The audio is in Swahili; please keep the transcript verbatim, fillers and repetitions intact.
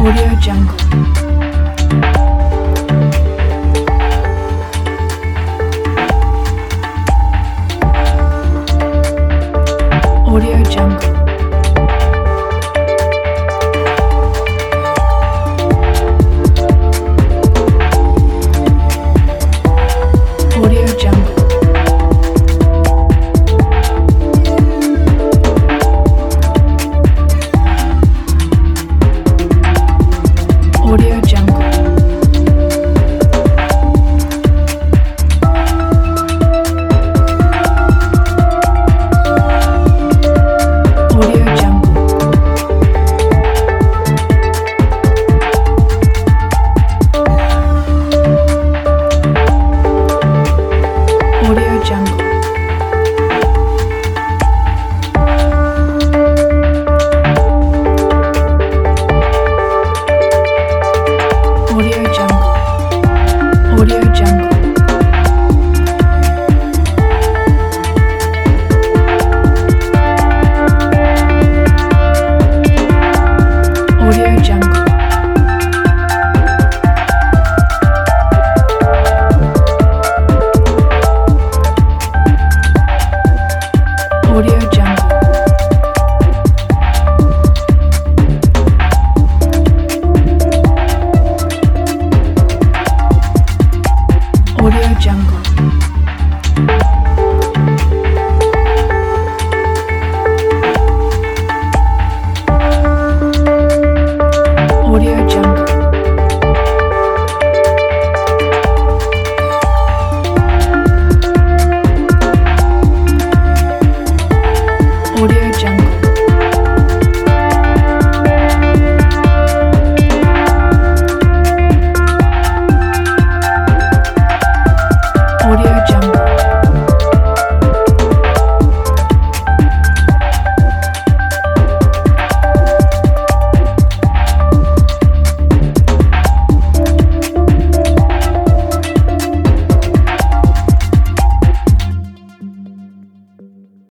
Audio Jungle. Audio Jungle. Audio Jungle. Audio Jungle. Audio Jungle. Audio Jungle. Audio Jungle. Audio Jungle. Audio Jungle. Audio Jungle. Audio Jungle. Audio Jungle. Audio Jungle. Audio Jungle.